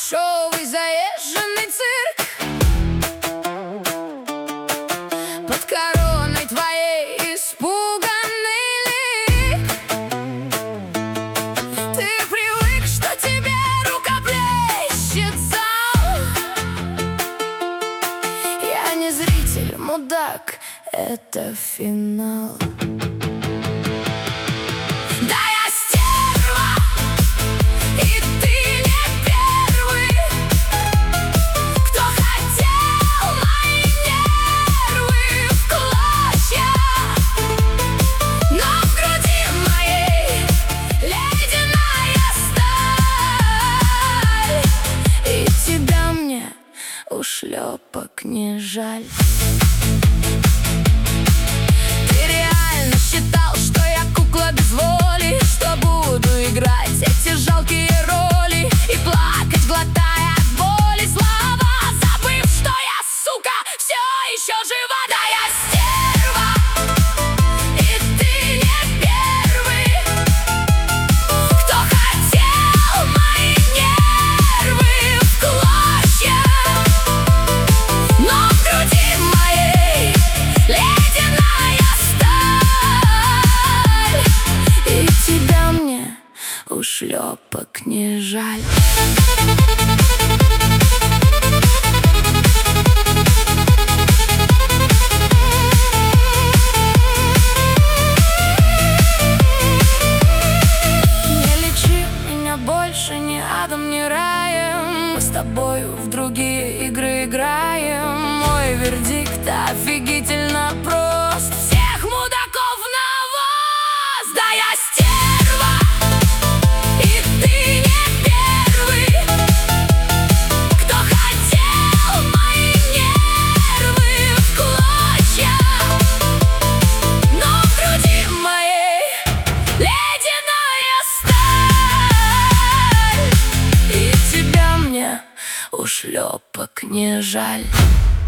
дешевый заезженный цирк. Под короной твоей испуганный лик. Ты привык, что тебе рукоплещет зал. Я не зритель, мудак, это финал. Ушлепок не жаль. Ты реально считал, что я кукла без воли, что буду играть эти жалкие роли и плакать, глотая от боли слова, забыв, что я, сука, все еще жива. Да, я стерва, и ты не первый, кто хотел мои нервы в клочья. Ушлепок не жаль. Не лечи меня больше ни адом, ни раем. Мы с тобою в другие игры играем. Мой вердикт офигительно прост. Всех мудаков на вас. Да, я стерва, и ты не первый, кто хотел мои нервы в клочья. Но в груди моей ледяная сталь, и тебя мне, ушлепок, не жаль.